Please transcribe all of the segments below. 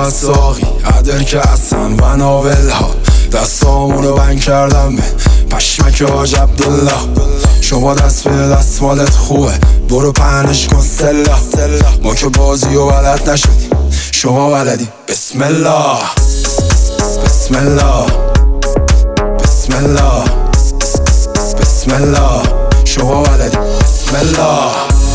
از ساقی عدل که اصلا و ناول ها دستامونو بند کردم به پشمک حاج عبدالله. شما دست به دست مالت خوبه برو پهنش کن سلا. ما که بازی و بلد نشدیم شما بلدی. بسم الله بسم الله بسم الله بسم الله. شما بلدی. بسم الله.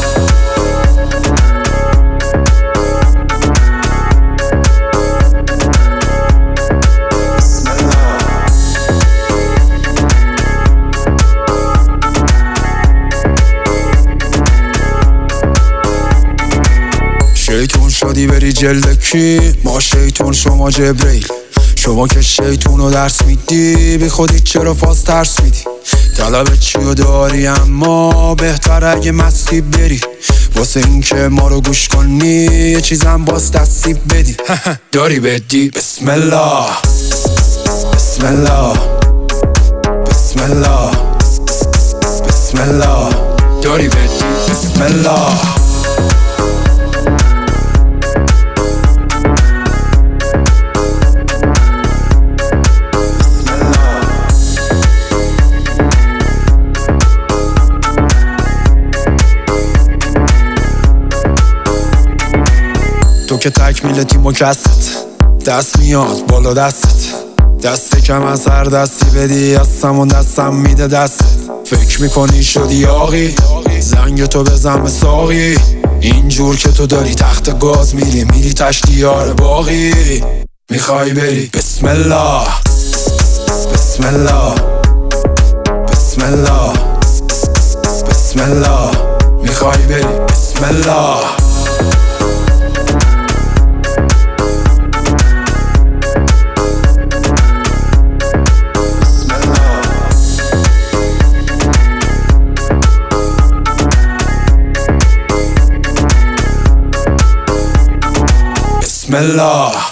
شیطون شدی بری جلد کی؟ ما شیطون شما جبریل. شما که شیطونو درس میدی بی خودی چرا فاز ترس میدی؟ طلب چیو داری اما بهتر اگه مستی بری واسه این که ما رو گوش کنی یه چیزم باز دستیب بدی. داری بدی. بسم الله بسم الله بسم الله بسم الله. داری بدی. بسم الله. تو که تکمیل تیم و کست دست میاد بالا دستت. دست کم از هر دستی بدی از همون دستم میده دستت. فکر میکنی شدی یاقی زنگ تو بزن به ساقی. اینجور که تو داری تخت گاز میری تشتیار باقی. میخوای بری. بسم الله بسم الله بسم الله بسم الله. میخوای بری. بسم الله. بسم الله.